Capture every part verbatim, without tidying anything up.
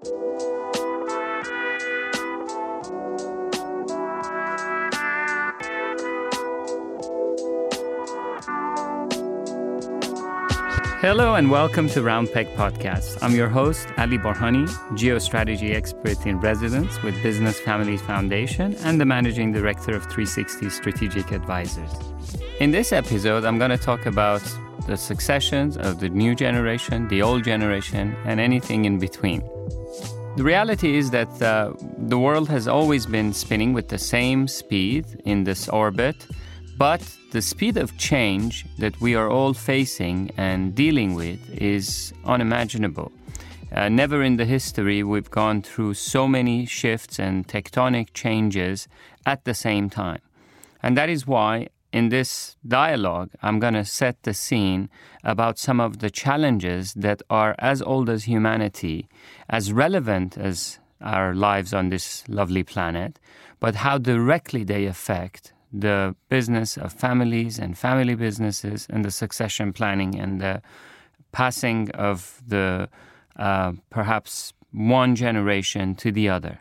Hello and welcome to Round Peg Podcast. I'm your host, Ali Borhani, geostrategy expert in residence with Business Families Foundation and the managing director of three sixty Strategic Advisors. In this episode, I'm going to talk about the successions of the new generation, the old generation, and anything in between. The reality is that uh, the world has always been spinning with the same speed in this orbit, but the speed of change that we are all facing and dealing with is unimaginable. Uh, never in the history we've gone through so many shifts and tectonic changes at the same time. And that is why in this dialogue, I'm going to set the scene about some of the challenges that are as old as humanity, as relevant as our lives on this lovely planet, but how directly they affect the business of families and family businesses and the succession planning and the passing of the uh, perhaps one generation to the other.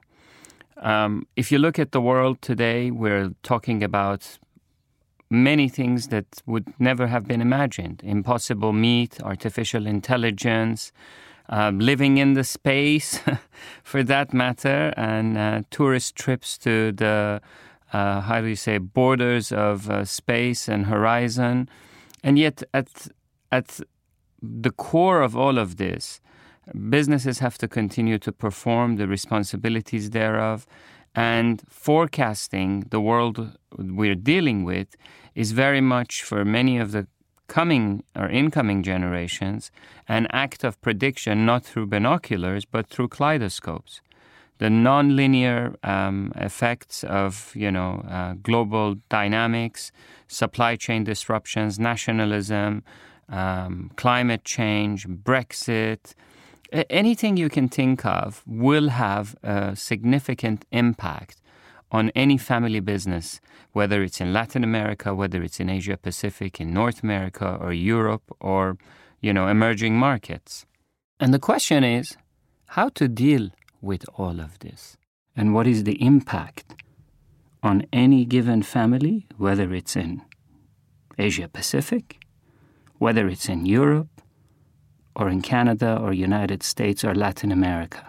Um, if you look at the world today, we're talking about many things that would never have been imagined. Impossible meat, artificial intelligence, uh, living in the space for that matter, and uh, tourist trips to the Uh, how do you say, borders of uh, space and horizon. And yet at at the core of all of this, businesses have to continue to perform the responsibilities thereof, and forecasting the world we're dealing with is very much, for many of the coming or incoming generations, an act of prediction, not through binoculars, but through kaleidoscopes. The nonlinear um, effects of, you know, uh, global dynamics, supply chain disruptions, nationalism, um, climate change, Brexit, a- anything you can think of will have a significant impact on any family business, whether it's in Latin America, whether it's in Asia Pacific, in North America or Europe or, you know, emerging markets. And the question is how to deal with all of this, and what is the impact on any given family, whether it's in Asia Pacific, whether it's in Europe, or in Canada, or United States, or Latin America.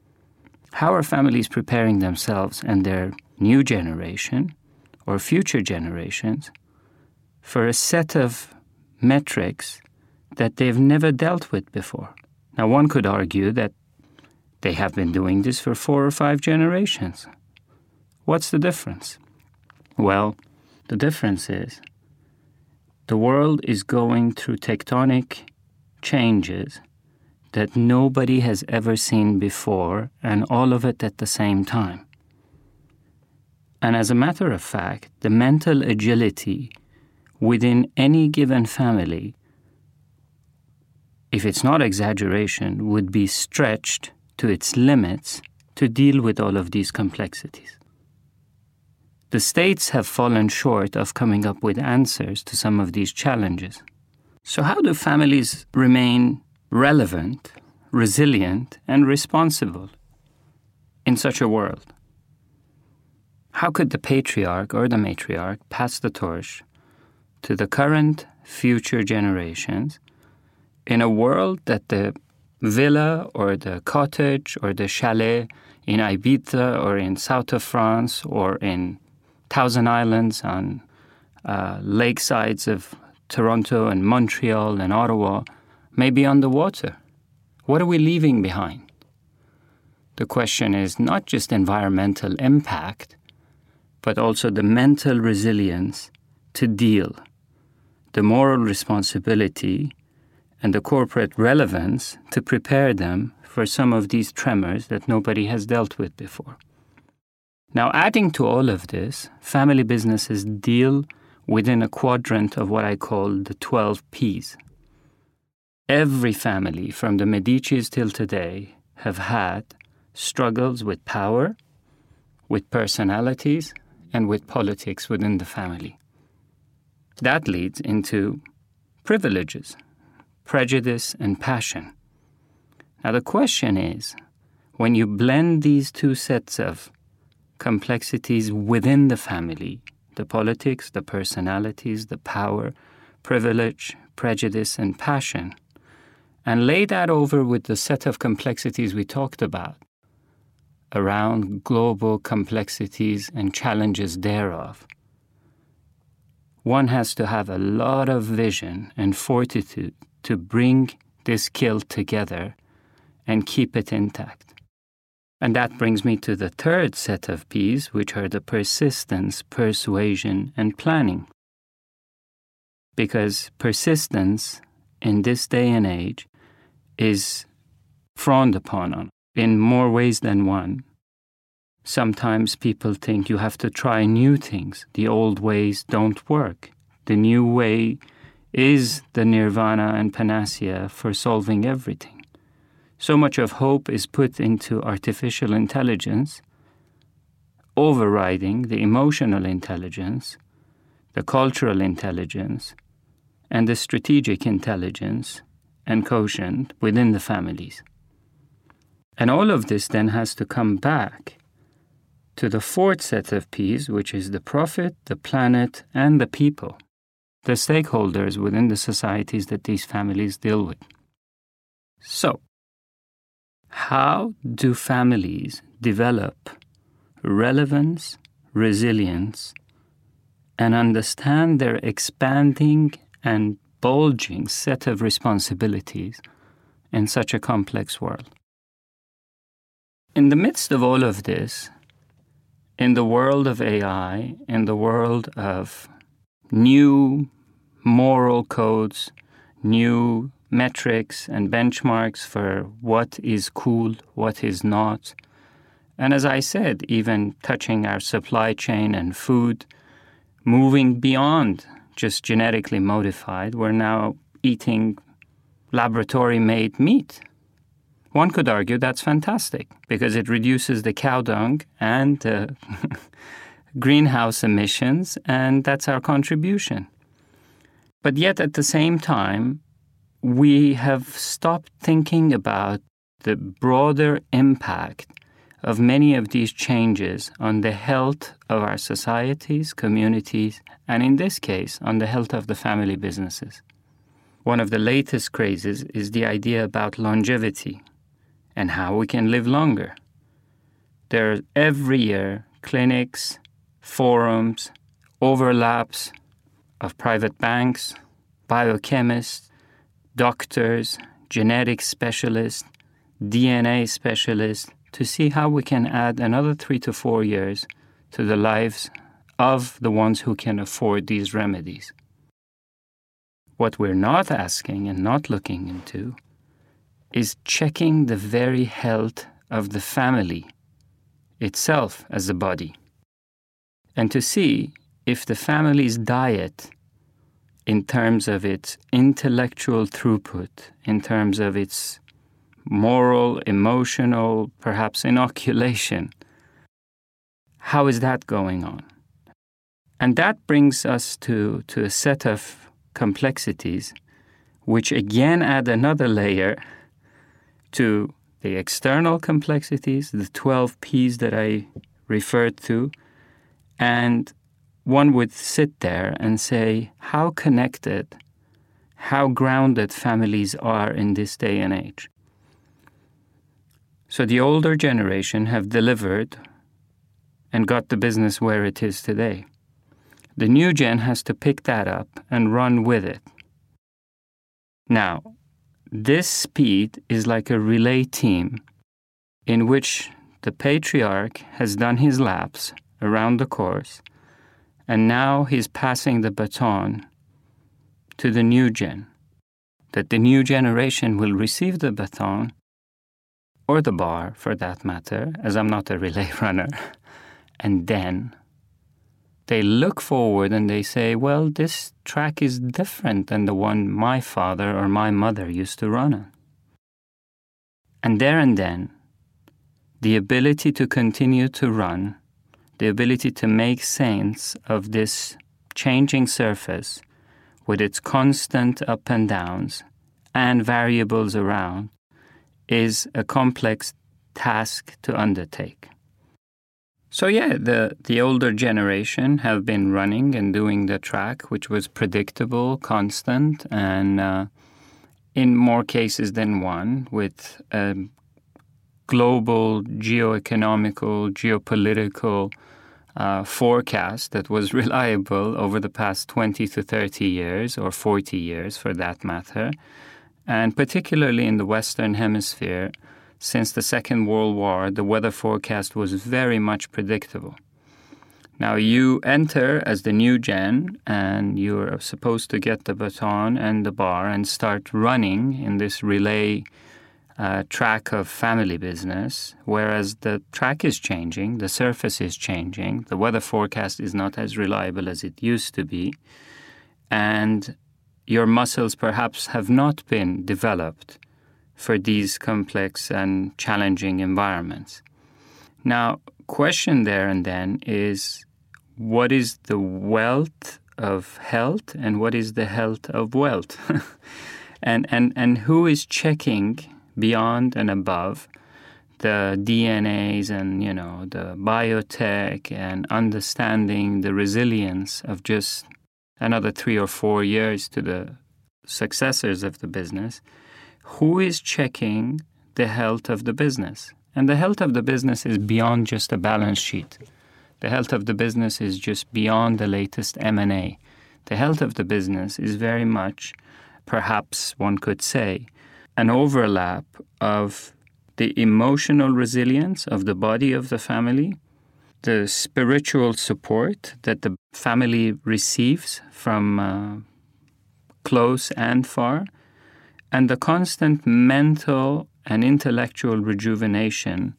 How are families preparing themselves and their new generation, or future generations, for a set of metrics that they've never dealt with before? Now, one could argue that they have been doing this for four or five generations. What's the difference? Well, the difference is the world is going through tectonic changes that nobody has ever seen before, and all of it at the same time. And as a matter of fact, the mental agility within any given family, if it's not exaggeration, would be stretched to its limits to deal with all of these complexities. The states have fallen short of coming up with answers to some of these challenges. So how do families remain relevant, resilient, and responsible in such a world? How could the patriarch or the matriarch pass the torch to the current, future generations in a world that the villa or the cottage or the chalet in Ibiza or in south of France or in Thousand Islands on uh, lakesides of Toronto and Montreal and Ottawa may be underwater? What are we leaving behind? The question is not just environmental impact, but also the mental resilience to deal, the moral responsibility, and the corporate relevance to prepare them for some of these tremors that nobody has dealt with before. Now, adding to all of this, family businesses deal within a quadrant of what I call the twelve P's. Every family, from the Medicis till today, have had struggles with power, with personalities, and with politics within the family. That leads into privileges, prejudice, and passion. Now the question is, when you blend these two sets of complexities within the family, the politics, the personalities, the power, privilege, prejudice, and passion, and lay that over with the set of complexities we talked about around global complexities and challenges thereof, one has to have a lot of vision and fortitude to bring this kilt together and keep it intact. And that brings me to the third set of P's, which are the persistence, persuasion, and planning. Because persistence in this day and age is frowned upon in more ways than one. Sometimes people think you have to try new things. The old ways don't work. The new way is the nirvana and panacea for solving everything. So much of hope is put into artificial intelligence, overriding the emotional intelligence, the cultural intelligence, and the strategic intelligence and quotient within the families. And all of this then has to come back to the fourth set of P's, which is the profit, the planet, and the people, the stakeholders within the societies that these families deal with. So, how do families develop relevance, resilience, and understand their expanding and bulging set of responsibilities in such a complex world? In the midst of all of this, in the world of A I, in the world of new moral codes, new metrics and benchmarks for what is cool, what is not. And as I said, even touching our supply chain and food, moving beyond just genetically modified, we're now eating laboratory-made meat. One could argue that's fantastic because it reduces the cow dung and uh, greenhouse emissions, and that's our contribution. But yet at the same time, we have stopped thinking about the broader impact of many of these changes on the health of our societies, communities, and in this case, on the health of the family businesses. One of the latest crazes is the idea about longevity and how we can live longer. There are every year clinics, forums, overlaps of private banks, biochemists, doctors, genetic specialists, D N A specialists, to see how we can add another three to four years to the lives of the ones who can afford these remedies. What we're not asking and not looking into is checking the very health of the family itself as a body, and to see if the family's diet, in terms of its intellectual throughput, in terms of its moral, emotional, perhaps inoculation, how is that going on? And that brings us to, to a set of complexities which again add another layer to the external complexities, the twelve P's that I referred to, and one would sit there and say how connected, how grounded families are in this day and age. So the older generation have delivered and got the business where it is today. The new gen has to pick that up and run with it. Now, this speed is like a relay team in which the patriarch has done his laps around the course, and now he's passing the baton to the new gen, that the new generation will receive the baton, or the bar for that matter, as I'm not a relay runner, and then they look forward and they say, well, this track is different than the one my father or my mother used to run on. And there and then, the ability to continue to run, the ability to make sense of this changing surface with its constant up and downs and variables around is a complex task to undertake. So yeah, the, the older generation have been running and doing the track, which was predictable, constant, and uh, in more cases than one, with a global geoeconomical, geopolitical uh, forecast that was reliable over the past twenty to thirty years, or forty years for that matter. And particularly in the Western Hemisphere, since the Second World War, the weather forecast was very much predictable. Now you enter as the new gen, and you're supposed to get the baton and the bar and start running in this relay uh, track of family business, whereas the track is changing, the surface is changing, the weather forecast is not as reliable as it used to be, and your muscles perhaps have not been developed for these complex and challenging environments. Now, question there and then is, what is the wealth of health and what is the health of wealth? and, and, and who is checking beyond and above the D N As and, you know, the biotech and understanding the resilience of just another three or four years to the successors of the business? Who is checking the health of the business? And the health of the business is beyond just a balance sheet. The health of the business is just beyond the latest M and A. The health of the business is very much, perhaps one could say, an overlap of the emotional resilience of the body of the family, the spiritual support that the family receives from uh, close and far, and the constant mental and intellectual rejuvenation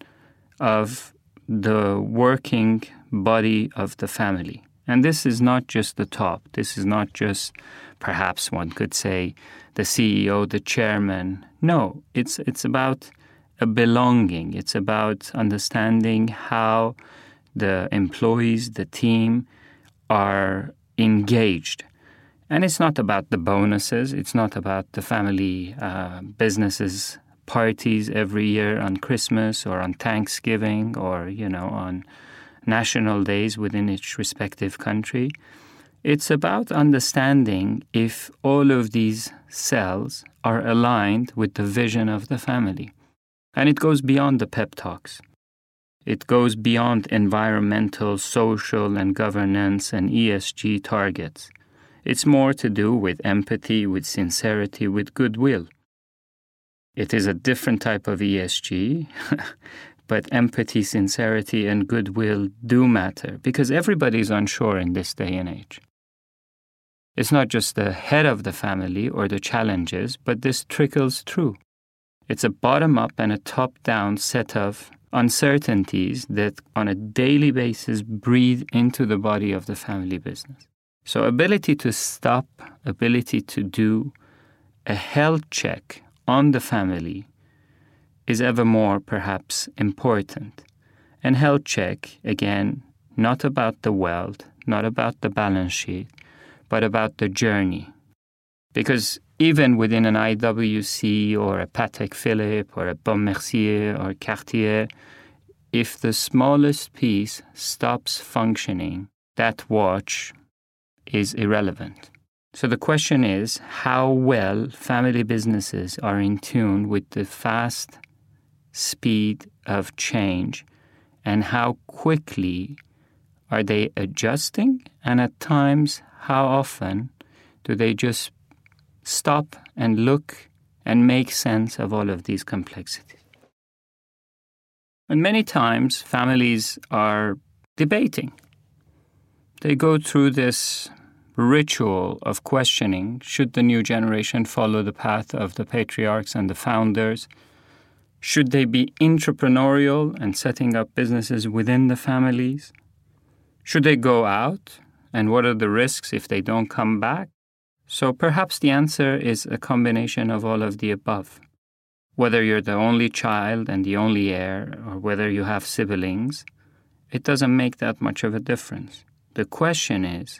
of the working body of the family. And this is not just the top. This is not just, perhaps one could say, the C E O, the chairman. No, it's it's about a belonging. It's about understanding how the employees, the team, are engaged. And it's not about the bonuses. It's not about the family uh, businesses parties every year on Christmas or on Thanksgiving or, you know, on national days within each respective country. It's about understanding if all of these cells are aligned with the vision of the family. And it goes beyond the pep talks. It goes beyond environmental, social, and governance and E S G targets. It's more to do with empathy, with sincerity, with goodwill. It is a different type of E S G, but empathy, sincerity, and goodwill do matter because everybody's unsure in this day and age. It's not just the head of the family or the challenges, but this trickles through. It's a bottom-up and a top-down set of uncertainties that on a daily basis breathe into the body of the family business. So ability to stop, ability to do a health check on the family is ever more perhaps important. And health check, again, not about the wealth, not about the balance sheet, but about the journey. Because even within an I W C or a Patek Philippe or a Baume Mercier or Cartier, if the smallest piece stops functioning, that watch is irrelevant. So the question is how well family businesses are in tune with the fast speed of change and how quickly are they adjusting, and at times how often do they just stop and look and make sense of all of these complexities. And many times families are debating. They go through this ritual of questioning, should the new generation follow the path of the patriarchs and the founders? Should they be entrepreneurial and setting up businesses within the families? Should they go out? And what are the risks if they don't come back? So perhaps the answer is a combination of all of the above. Whether you're the only child and the only heir, or whether you have siblings, it doesn't make that much of a difference. The question is,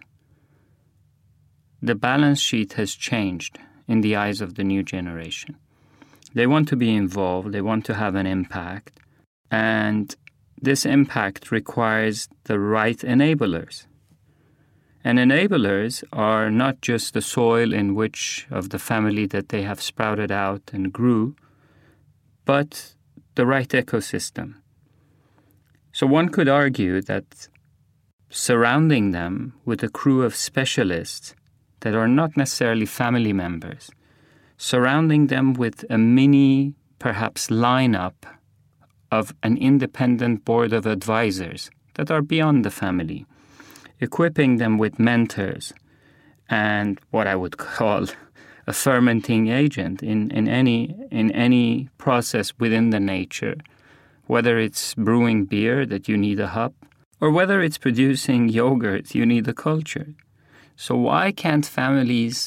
the balance sheet has changed in the eyes of the new generation. They want to be involved, they want to have an impact, And this impact requires the right enablers. And enablers are not just the soil in which of the family that they have sprouted out and grew, but the right ecosystem. So one could argue that surrounding them with a crew of specialists that are not necessarily family members, surrounding them with a mini, perhaps, lineup of an independent board of advisors that are beyond the family, equipping them with mentors and what I would call a fermenting agent in, in any in any process within the nature, whether it's brewing beer that you need a hop, or whether it's producing yogurt, you need a culture. So why can't families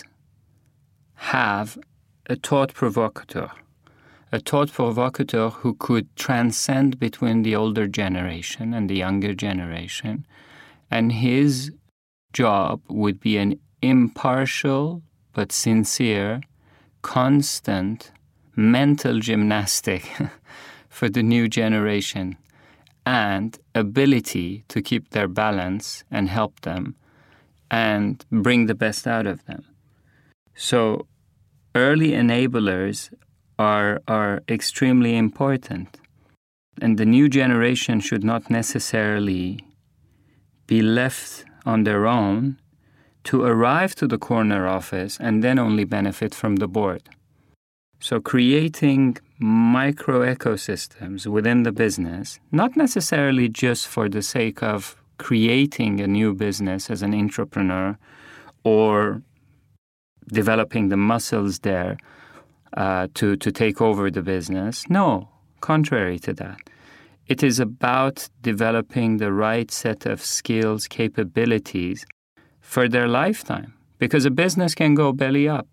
have a thought provocateur, a thought provocateur who could transcend between the older generation and the younger generation, and his job would be an impartial but sincere, constant mental gymnastic for the new generation and ability to keep their balance and help them and bring the best out of them. So early enablers are, are extremely important. And the new generation should not necessarily be left on their own to arrive to the corner office and then only benefit from the board. So creating micro ecosystems within the business, not necessarily just for the sake of creating a new business as an entrepreneur or developing the muscles there uh, to, to take over the business. No, contrary to that. It is about developing the right set of skills, capabilities for their lifetime, because a business can go belly up.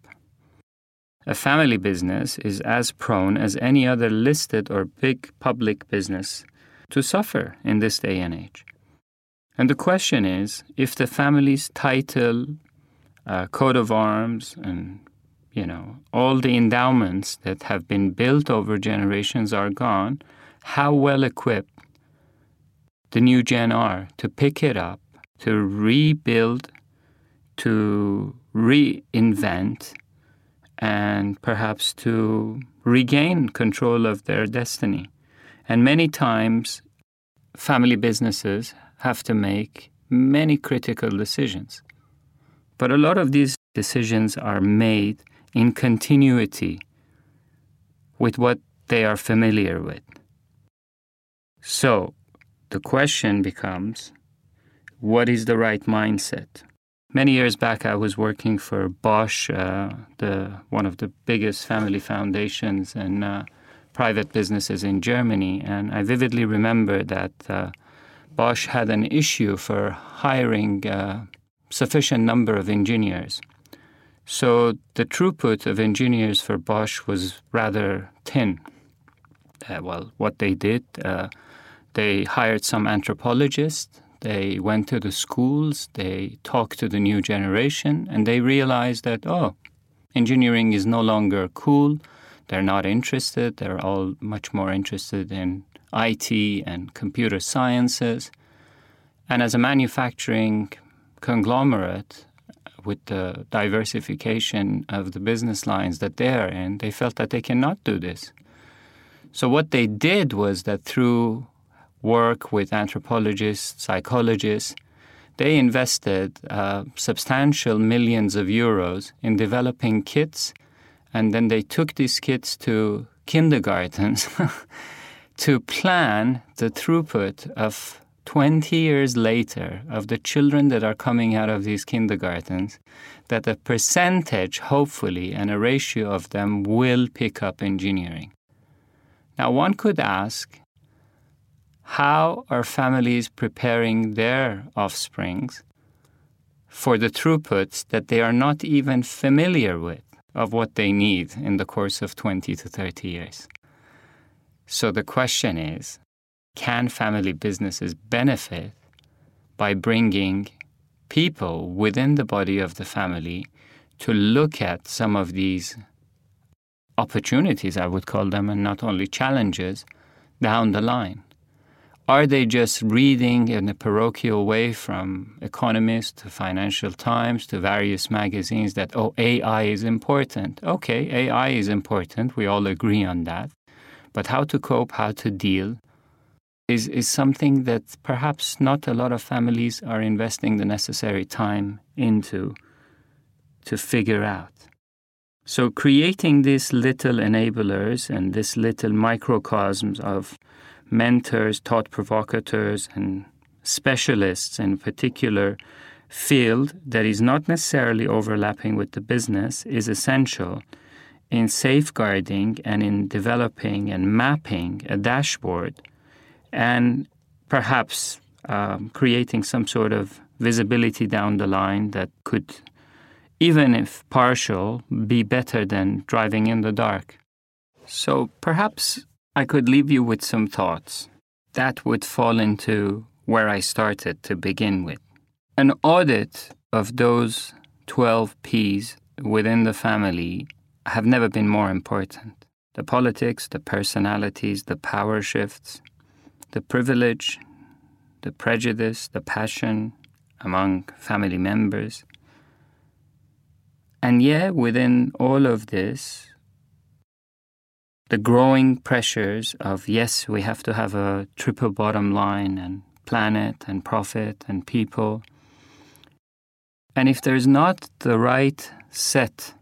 A family business is as prone as any other listed or big public business to suffer in this day and age. And the question is, if the family's title, uh, coat of arms, and, you know, all the endowments that have been built over generations are gone, how well equipped the new gen are to pick it up, to rebuild, to reinvent, and perhaps to regain control of their destiny. And many times, family businesses have to make many critical decisions. But a lot of these decisions are made in continuity with what they are familiar with. So the question becomes, what is the right mindset? Many years back, I was working for Bosch, uh, the one of the biggest family foundations and uh, private businesses in Germany, and I vividly remember that uh, Bosch had an issue for hiring a sufficient number of engineers. So the throughput of engineers for Bosch was rather thin. Uh, well, what they did, uh, they hired some anthropologists. They went to the schools, they talked to the new generation, and they realized that, oh, engineering is no longer cool. They're not interested. They're all much more interested in I T and computer sciences. And as a manufacturing conglomerate, with the diversification of the business lines that they are in, they felt that they cannot do this. So what they did was that through work with anthropologists, psychologists, they invested uh, substantial millions of euros in developing kits, and then they took these kits to kindergartens to plan the throughput of twenty years later of the children that are coming out of these kindergartens, that a percentage, hopefully, and a ratio of them will pick up engineering. Now, one could ask, how are families preparing their offsprings for the throughputs that they are not even familiar with of what they need in the course of twenty to thirty years? So the question is, can family businesses benefit by bringing people within the body of the family to look at some of these opportunities, I would call them, and not only challenges, down the line? Are they just reading in a parochial way from Economist to Financial Times to various magazines that, oh, A I is important? Okay, A I is important. We all agree on that. But how to cope, how to deal is, is something that perhaps not a lot of families are investing the necessary time into to figure out. So creating these little enablers and these little microcosms of mentors, thought provocators, and specialists in particular field that is not necessarily overlapping with the business is essential in safeguarding and in developing and mapping a dashboard and perhaps um, creating some sort of visibility down the line that could, even if partial, be better than driving in the dark. So perhaps I could leave you with some thoughts that would fall into where I started to begin with. An audit of those twelve P's within the family have never been more important. The politics, the personalities, the power shifts, the privilege, the prejudice, the passion among family members. And yet, within all of this, the growing pressures of, yes, we have to have a triple bottom line and planet and profit and people. And if there's not the right set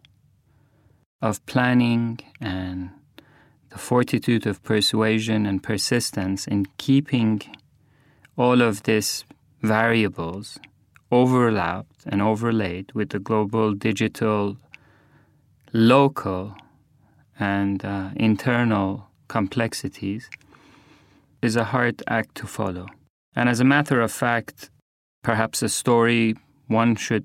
of planning and the fortitude of persuasion and persistence in keeping all of these variables overlapped and overlaid with the global, digital, local, and uh, internal complexities, is a hard act to follow. And as a matter of fact, perhaps a story one should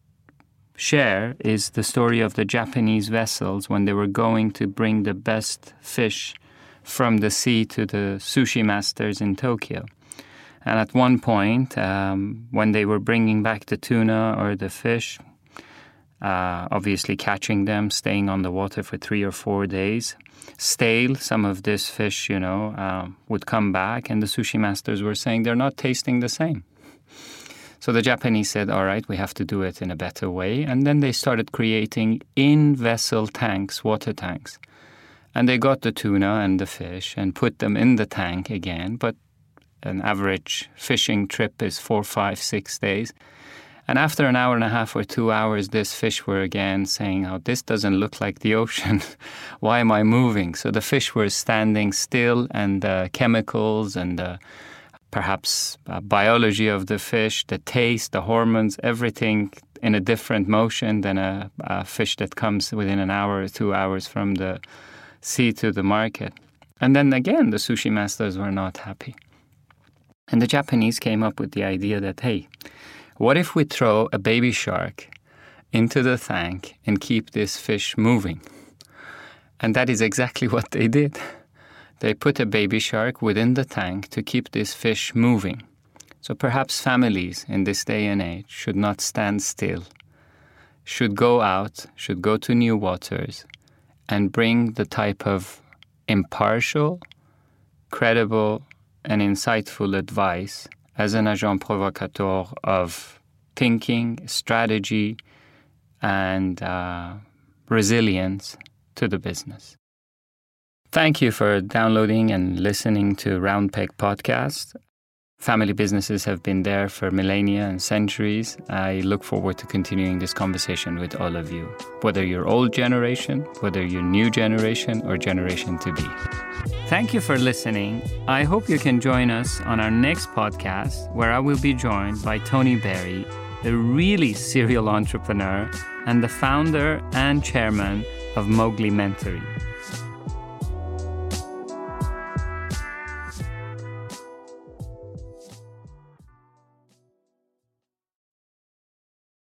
share is the story of the Japanese vessels when they were going to bring the best fish from the sea to the sushi masters in Tokyo. And at one point, um, when they were bringing back the tuna or the fish, uh, obviously catching them, staying on the water for three or four days, stale, some of this fish, you know, uh, would come back, and the sushi masters were saying they're not tasting the same. So the Japanese said, all right, we have to do it in a better way. And then they started creating in-vessel tanks, water tanks. And they got the tuna and the fish and put them in the tank again. But an average fishing trip is four, five, six days. And after an hour and a half or two hours, this fish were again saying, oh, this doesn't look like the ocean. Why am I moving? So the fish were standing still, and the chemicals and the perhaps uh, biology of the fish, the taste, the hormones, everything in a different motion than a, a fish that comes within an hour or two hours from the sea to the market. And then again, the sushi masters were not happy. And the Japanese came up with the idea that, hey, what if we throw a baby shark into the tank and keep this fish moving? And that is exactly what they did. They put a baby shark within the tank to keep this fish moving. So perhaps families in this day and age should not stand still, should go out, should go to new waters, and bring the type of impartial, credible, and insightful advice as an agent provocateur of thinking, strategy, and uh, resilience to the business. Thank you for downloading and listening to Round Peg Podcast. Family businesses have been there for millennia and centuries. I look forward to continuing this conversation with all of you, whether you're old generation, whether you're new generation, or generation to be. Thank you for listening. I hope you can join us on our next podcast, where I will be joined by Tony Berry, a really serial entrepreneur and the founder and chairman of Mowgli Mentoring.